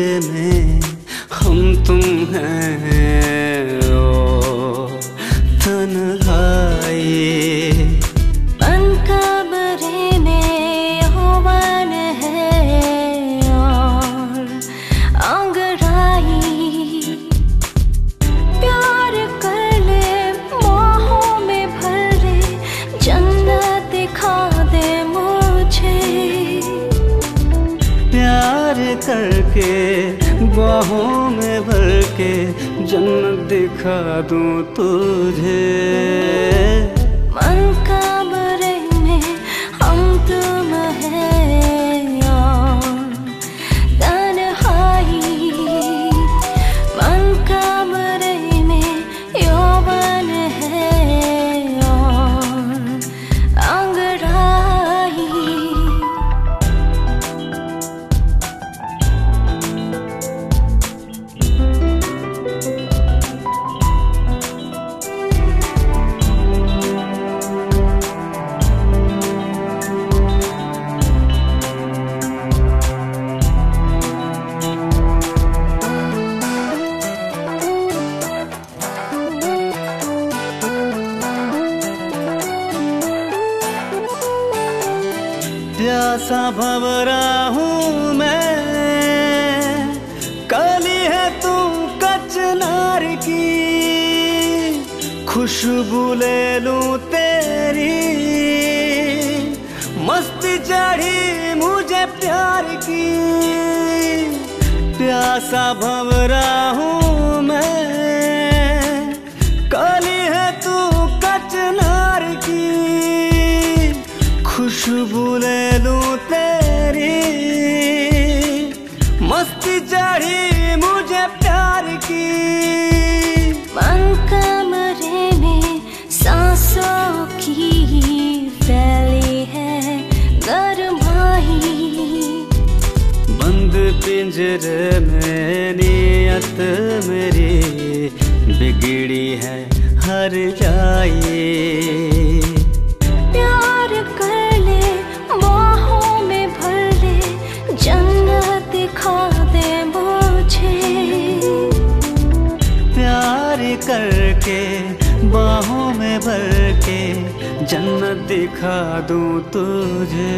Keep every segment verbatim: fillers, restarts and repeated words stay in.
में हम तुम हैं ओ तन्हाई। मन कमरे में यौवन है और अंगड़ाई। प्यार कर ले बाहों में भर ले, जन्नत दिखा दे मुझे। प्यार करके बाहों में भर के जन्नत दिखा दूं तुझे। मन कमरे में हम तुम हैं और तन्हाई। मन कमरे में यौवन है और अंगड़ाई। प्यासा भंवरा हूँ मैं, कली है तू कचनार की। खुशबू ले लूं तेरी, मस्ती चढ़ी मुझे प्यार की। प्यासा भंवरा हूँ मैं, कली है तू कचनार की। खुशबू ले लूं तेरी, मस्ती चढ़ी मुझे प्यार की। मन कमरे में सांसों की फैली है गरमाई। बंद पिंजरे में नियत मेरी बिगड़ी है हर जाए। प्यार कर ले बाहों में भर ले, जन्नत दिखा दे मुझे। प्यार करके बाहों में भर के जन्नत दिखा दूं तुझे।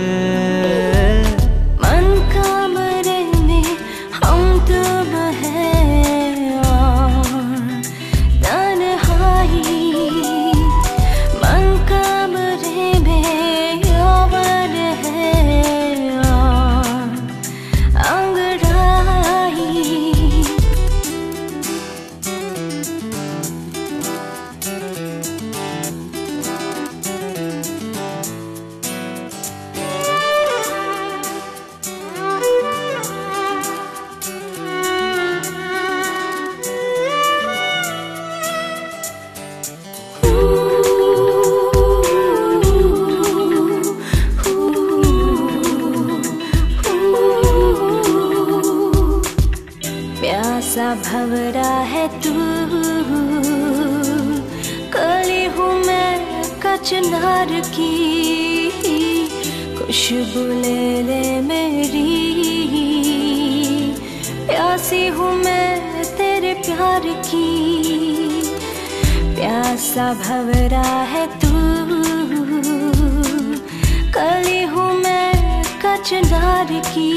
मन कमरे में हम तुम हैं और तन्हाई। मन कमरे में यौवन है और अंगड़ाई। प्यासा भंवरा है तू, कली हूँ मैं कचनार की। खुशबू ले ले मेरी, प्यासी हूँ मैं तेरे प्यार की। प्यासा भंवरा है तू, कली हूँ मैं कचनार की।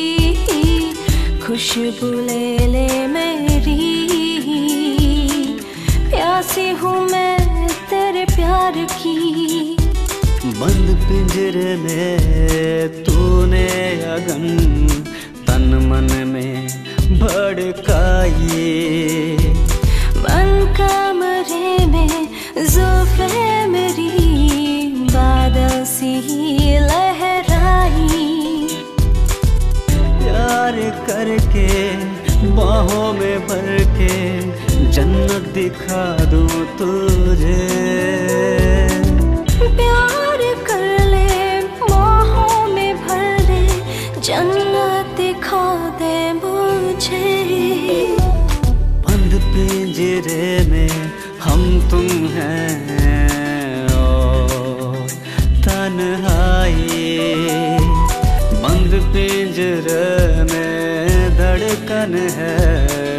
खुशबू ले ले मेरी, प्यासी हूँ मैं तेरे प्यार की। बंद पिंजरे में तूने अगन तन मन में भड़काई। मन कमरे में जुल्फे मेरी बादल सी लहराई। प्यार करके बाहों में भर के जन्नत दिखा दूं तुझे। प्यार कर ले बाहों में भर ले, जन्नत दिखा दे मुझे। बंद पिंजरे में हम तुम हैं ओ तन्हाई। बंद पिंजरे में धड़े धड़कन है।